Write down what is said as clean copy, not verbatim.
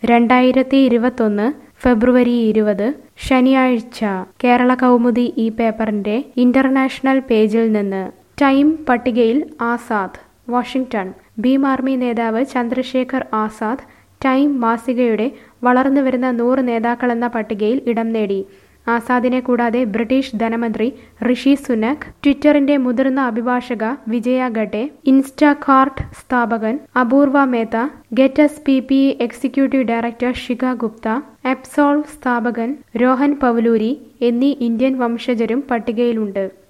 2021 ഫെബ്രുവരി 20 ശനിയാഴ്ച കേരള കൗമുദി ഈ പേപ്പറിന്റെ ഇന്റർനാഷണൽ പേജിൽ നിന്ന് ടൈം പട്ടികയിൽ ആസാദ് വാഷിംഗ്ടൺ ഭീം ആർമി നേതാവ് ചന്ദ്രശേഖർ ആസാദ് ടൈം മാസികയുടെ വളർന്നുവരുന്ന 100 നേതാക്കളെന്ന പട്ടികയിൽ ഇടം നേടി. ആസാദിനെ കൂടാതെ ബ്രിട്ടീഷ് ധനമന്ത്രി ഋഷി സുനക്, ട്വിറ്ററിന്റെ മുതിർന്ന അഭിഭാഷക വിജയ ഘട്ടെ, ഇൻസ്റ്റാകാർട്ട് സ്ഥാപകൻ അപൂർവ മേത്ത, ഗെറ്റസ് PPE executive director Shikha Gupta, എപ്സോൾ സ്ഥാപകൻ രോഹൻ പവ്ലൂരി എന്നീ ഇന്ത്യൻ വംശജരും പട്ടികയിലുണ്ട്.